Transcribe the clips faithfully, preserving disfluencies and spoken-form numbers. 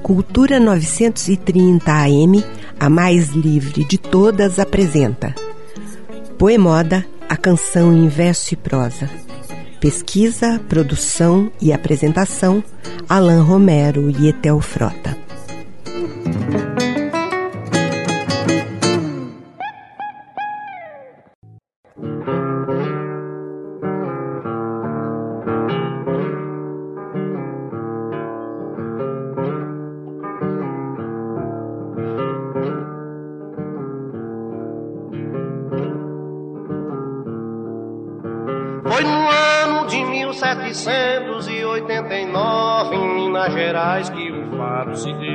Cultura novecentos e trinta A M, a mais livre de todas, apresenta Poemoda, a canção em verso e prosa. Pesquisa, produção e apresentação, Alain Romero e Etel Frota. Foi no ano de mil setecentos e oitenta e nove, em Minas Gerais, que o faro se deu.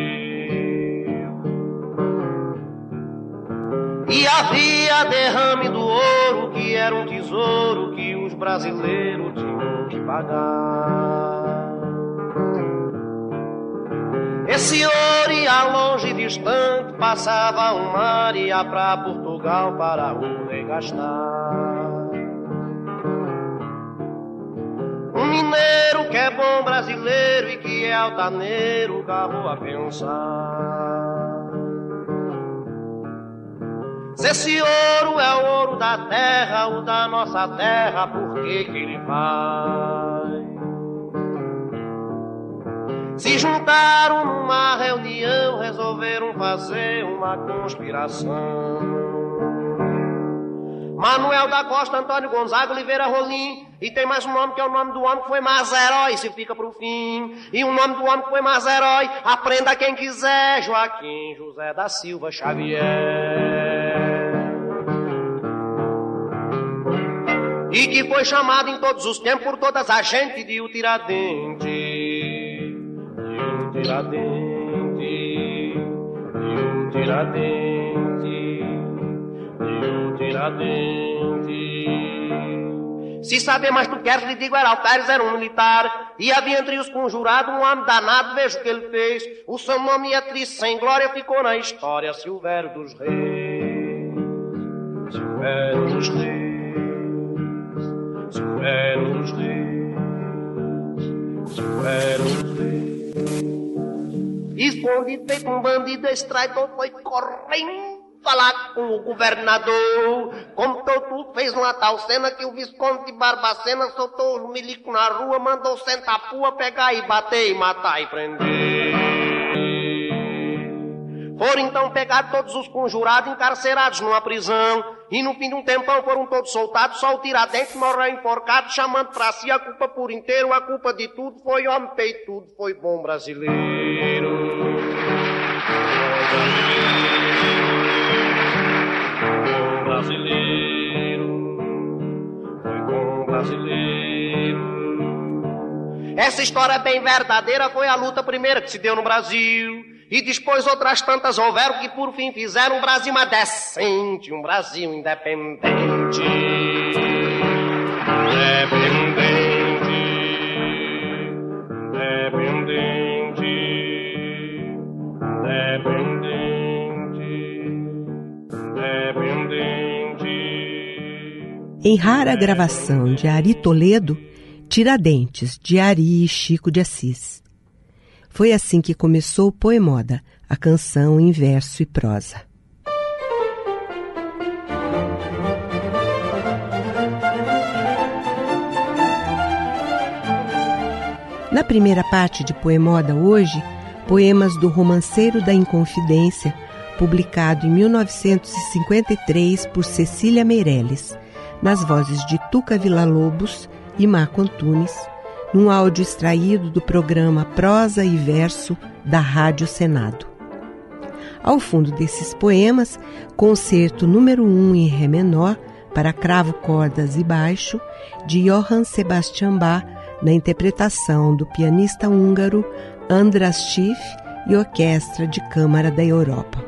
E havia derrame do ouro, que era um tesouro que os brasileiros tinham que pagar. Esse ouro ia longe e distante, passava o mar, ia pra Portugal para o rei gastar. Um mineiro que é bom brasileiro e que é altaneiro, carro a pensar. Se esse ouro é o ouro da terra, o da nossa terra, por que que ele vai? Se juntaram numa reunião, resolveram fazer uma conspiração. Manuel da Costa, Antônio Gonzaga, Oliveira Rolim. E tem mais um nome que é o nome do homem que foi mais herói, se fica pro fim. E o nome do homem que foi mais herói, aprenda quem quiser, Joaquim José da Silva Xavier. E que foi chamado em todos os tempos por todas as gente de o Tiradentes. De o Tiradentes, de o Tiradentes, de o Tiradentes. Se saber mais tu queres, lhe digo, Heraldo Pérez era um militar. E havia entre os conjurados um homem danado, veja o que ele fez. O seu nome é triste, sem glória, ficou na história. Silvério dos Reis, Silvério dos Reis, Silvério dos Reis, Silvério dos Reis. Escondido, feito um bandido, esse traidor foi correndo falar com o governador. Como todo fez uma tal cena que o Visconde de Barbacena soltou os milicos na rua, mandou sentar a pua, pegar e bater e matar e prender. Foram então pegar todos os conjurados, encarcerados numa prisão, e no fim de um tempão foram todos soltados, só o Tiradentes morreu enforcado, chamando pra si a culpa por inteiro. A culpa de tudo foi homem peitudo, foi bom brasileiro. Brasileiro, foi bom brasileiro. Essa história é bem verdadeira, foi a luta primeira que se deu no Brasil. E depois outras tantas houveram que por fim fizeram um Brasil mais decente, um Brasil independente. Independente, independente, independente. Em rara gravação de Ari Toledo, Tiradentes, de Ari e Chico de Assis. Foi assim que começou o Poemoda, a canção em verso e prosa. Na primeira parte de Poemoda hoje, poemas do Romanceiro da Inconfidência, publicado em mil novecentos e cinquenta e três por Cecília Meirelles, nas vozes de Tuca Villa-Lobos e Marco Antunes, num áudio extraído do programa Prosa e Verso da Rádio Senado. Ao fundo desses poemas, concerto número um em Ré menor para cravo, cordas e baixo, de Johann Sebastian Bach, na interpretação do pianista húngaro András Schiff e Orquestra de Câmara da Europa.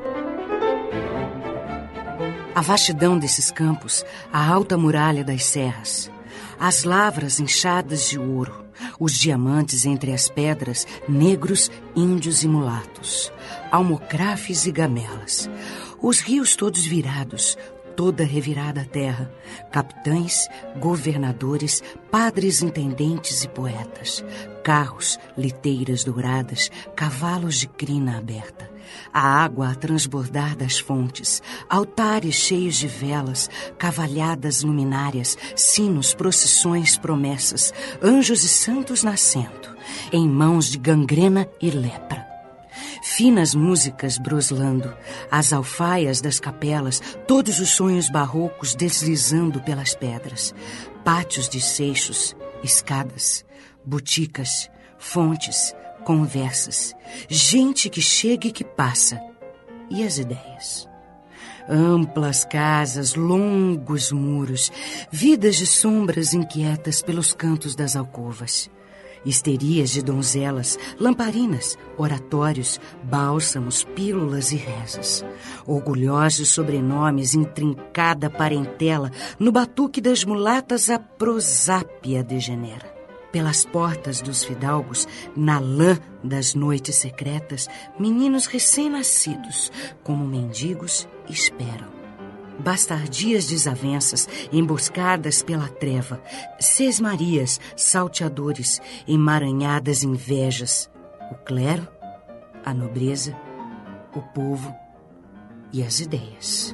A vastidão desses campos, a alta muralha das serras, as lavras inchadas de ouro, os diamantes entre as pedras, negros, índios e mulatos, almocrafes e gamelas, os rios todos virados, toda revirada a terra, capitães, governadores, padres intendentes e poetas, carros, liteiras douradas, cavalos de crina aberta, a água a transbordar das fontes, altares cheios de velas, cavalhadas luminárias, sinos, procissões, promessas, anjos e santos nascendo, em mãos de gangrena e lepra. Finas músicas broslando, as alfaias das capelas, todos os sonhos barrocos deslizando pelas pedras, pátios de seixos, escadas, boticas, fontes, conversas, gente que chega e que passa, e as ideias. Amplas casas, longos muros, vidas de sombras inquietas pelos cantos das alcovas. Histerias de donzelas, lamparinas, oratórios, bálsamos, pílulas e rezas. Orgulhosos sobrenomes, intrincada parentela, no batuque das mulatas a prosápia degenera. Pelas portas dos fidalgos, na lã das noites secretas, meninos recém-nascidos, como mendigos, esperam. Bastardias desavenças, emboscadas pela treva, sesmarias, salteadores, emaranhadas invejas, o clero, a nobreza, o povo e as ideias.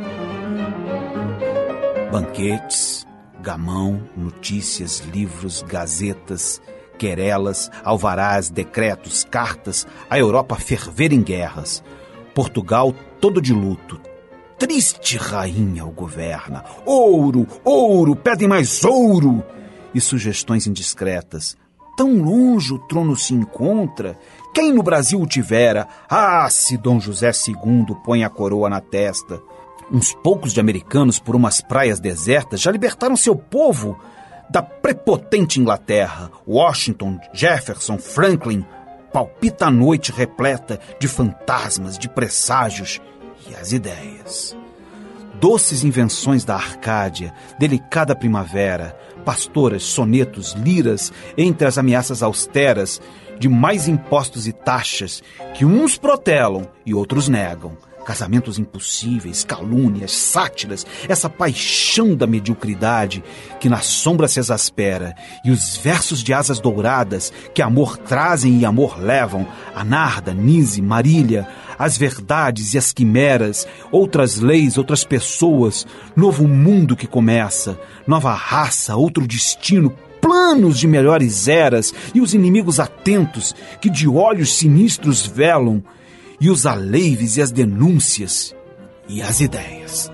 Banquetes, gamão, notícias, livros, gazetas, querelas, alvarás, decretos, cartas, a Europa ferver em guerras, Portugal todo de luto. Triste rainha o governa. Ouro, ouro, pedem mais ouro. E sugestões indiscretas. Tão longe o trono se encontra. Quem no Brasil o tivera? Ah, se Dom José segundo põe a coroa na testa. Uns poucos de americanos por umas praias desertas já libertaram seu povo da prepotente Inglaterra. Washington, Jefferson, Franklin. Palpita a noite repleta de fantasmas, de presságios e as ideias. Doces invenções da Arcádia, delicada primavera, pastoras, sonetos, liras, entre as ameaças austeras de mais impostos e taxas que uns protelam e outros negam. Casamentos impossíveis, calúnias, sátiras, essa paixão da mediocridade que na sombra se exaspera, e os versos de asas douradas que amor trazem e amor levam, a Narda, Nise, Marília, as verdades e as quimeras, outras leis, outras pessoas, novo mundo que começa, nova raça, outro destino, planos de melhores eras, e os inimigos atentos que de olhos sinistros velam, e os aleives e as denúncias e as ideias.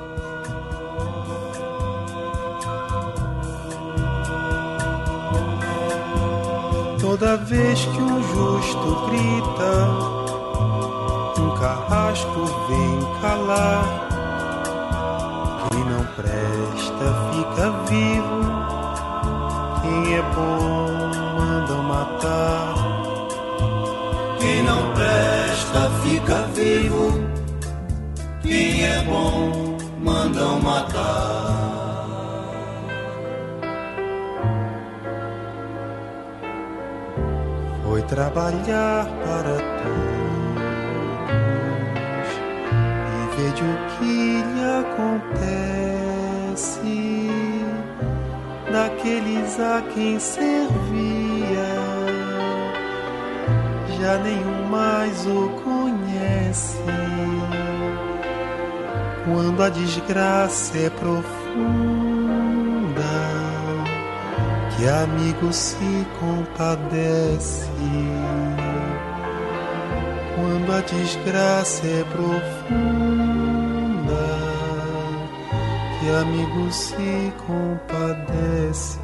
Toda vez que um justo grita, um carrasco vem calar. Quem não presta fica vivo, quem é bom mandam matar. Quem não presta fica vivo, quem é bom mandam matar. Foi trabalhar para todos e veja o que lhe acontece daqueles a quem servia. Já nenhum mais o conhece. Quando a desgraça é profunda, que amigo se compadece. Quando a desgraça é profunda, que amigo se compadece.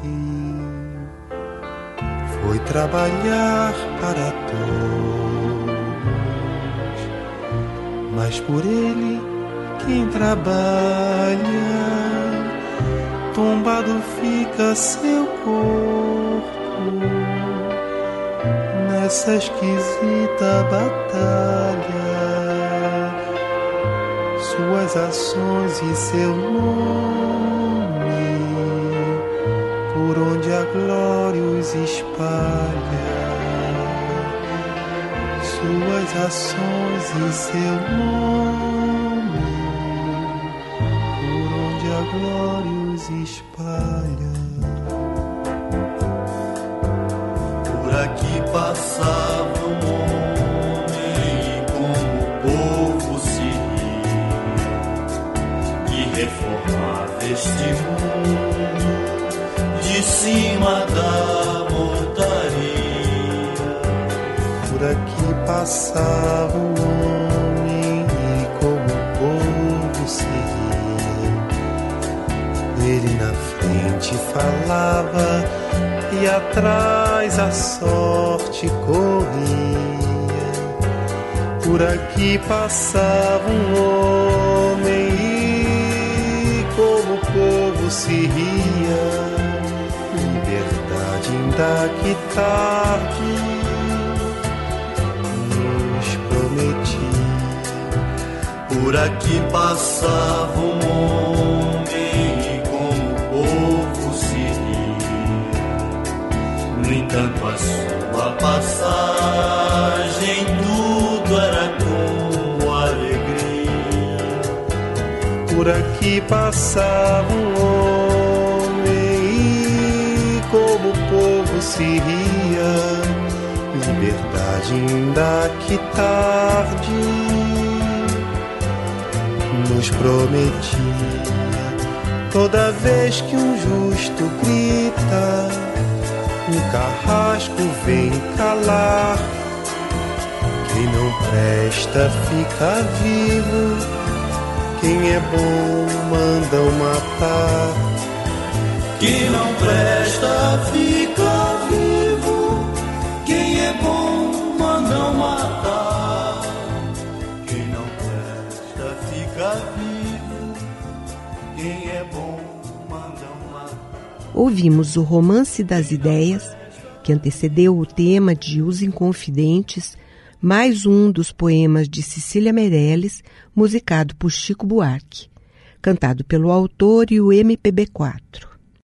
Foi trabalhar para todos, mas por ele quem trabalha, tombado fica seu corpo nessa esquisita batalha. Suas ações e seu nome, por onde a glória os espalha. Suas ações e seu nome, glórios espalha. Por aqui passava um homem e como o povo se ria, que reformava este mundo de cima da montaria. Por aqui passava um homem e como o povo se ria. Ele na frente falava e atrás a sorte corria. Por aqui passava um homem e como o povo se ria. Liberdade ainda que tarde nos prometia. Por aqui passava um homem e como o povo se ria. No entanto, a sua passagem tudo era com alegria. Por aqui passava um homem e como o povo se ria. Liberdade ainda que tarde nos prometia. Toda vez que um justo grita, um carrasco vem calar. Quem não presta fica vivo, quem é bom mandam matar. Quem não presta fica vivo, quem é bom mandam matar. Quem não presta fica vivo, quem é bom mandam matar. Ouvimos o Romance das Ideias, que antecedeu o tema de Os Inconfidentes, mais um dos poemas de Cecília Meirelles, musicado por Chico Buarque, cantado pelo autor e o M P B quatro.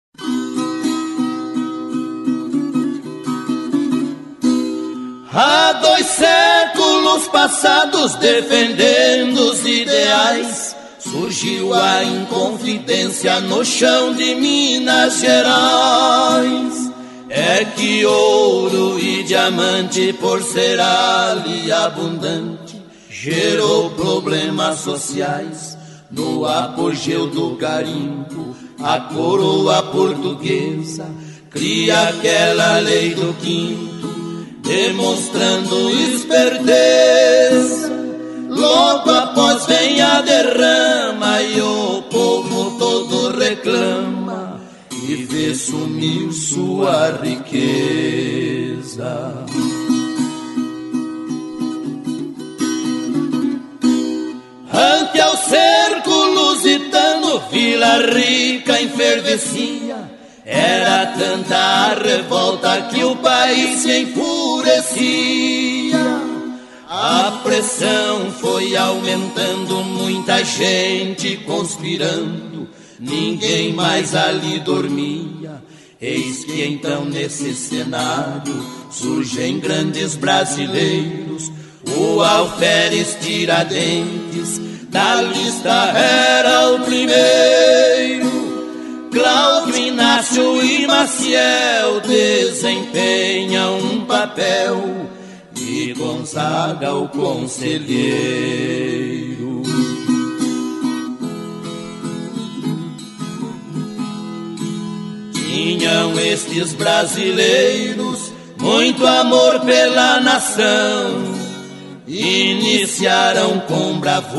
Há dois séculos passados, defendendo os ideais, surgiu a Inconfidência no chão de Minas Gerais. É que ouro e diamante, por ser ali abundante, gerou problemas sociais. No apogeu do garimpo, a coroa portuguesa cria aquela lei do quinto, demonstrando esperteza. Logo após vem a derrama e o povo todo reclama e vê sumir sua riqueza. Ante ao cerco lusitano, Vila Rica enfervecia. Era tanta a revolta que o país se enfurecia. A pressão foi aumentando, muita gente conspirando, ninguém mais ali dormia. Eis que então nesse cenário surgem grandes brasileiros. O Alferes Tiradentes da lista era o primeiro. Cláudio, Inácio e Maciel desempenham um papel e Gonzaga o conselheiro. Tinham estes brasileiros muito amor pela nação, iniciaram com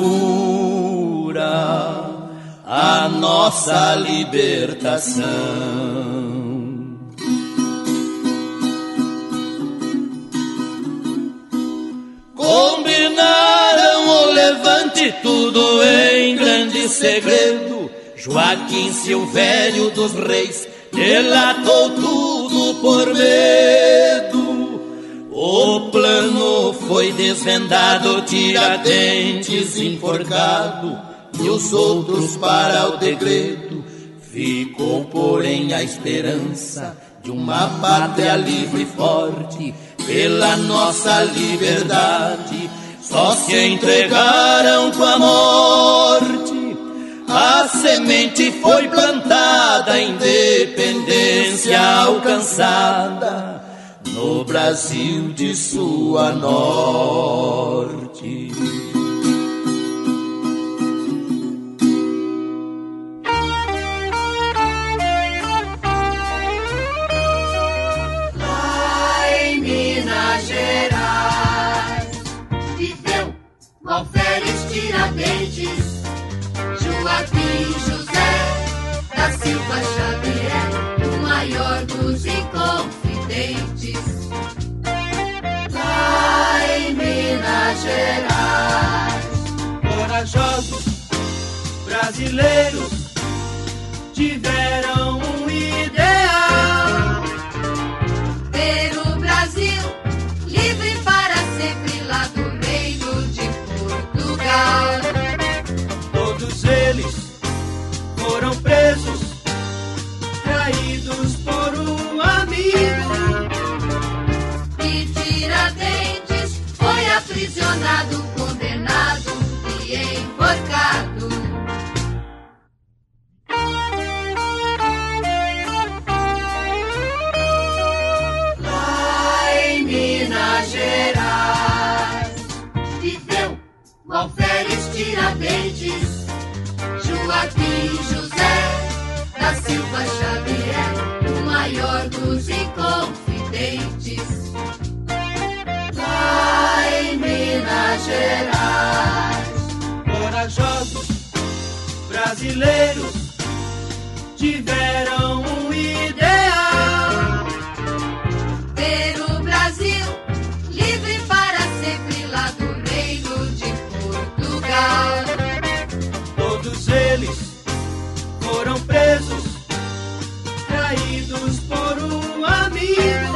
bravura a nossa libertação. Combinaram o levante, tudo em grande segredo. Joaquim Silvério dos Reis delatou tudo por medo. O plano foi desvendado, Tiradentes enforcado e os outros para o degredo. Ficou, porém, a esperança de uma pátria livre e forte pela nossa liberdade. Só se entregaram com a morte a semente foi plantada, a independência alcançada no Brasil de sul a norte. Alferes Tiradentes, Joaquim José da Silva Xavier, o maior dos inconfidentes, lá em Minas Gerais. Corajosos brasileiros tiveram um ideal: ter o Brasil livre para sempre lá do reino de Portugal. Todos eles foram presos, traídos por um amigo. E Tiradentes foi aprisionado, condenado e enforcado. Lá em Minas Gerais viveu Alferes Tiradentes, Joaquim José da Silva Xavier, o maior dos inconfidentes, lá em Minas Gerais. Corajosos brasileiros tiveram um ideal: ter o Brasil livre para sempre lá do reino de Portugal. Todos eles foram presos, traídos por um amigo.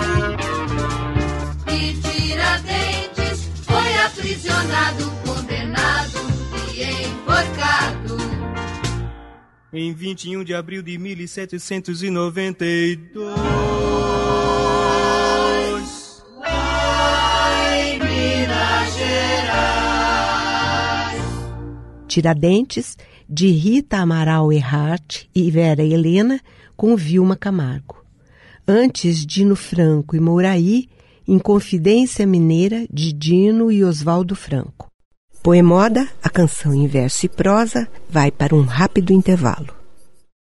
E Tiradentes foi aprisionado, condenado e enforcado. Em vinte e um de abril de mil setecentos e noventa e dois. Lá em Minas Gerais. Tiradentes, de Rita Amaral Erhardt e Vera Helena, com Vilma Camargo. Antes, Dino Franco e Mouraí, Inconfidência Mineira, de Dino e Oswaldo Franco. Poemoda, a canção em verso e prosa, vai para um rápido intervalo.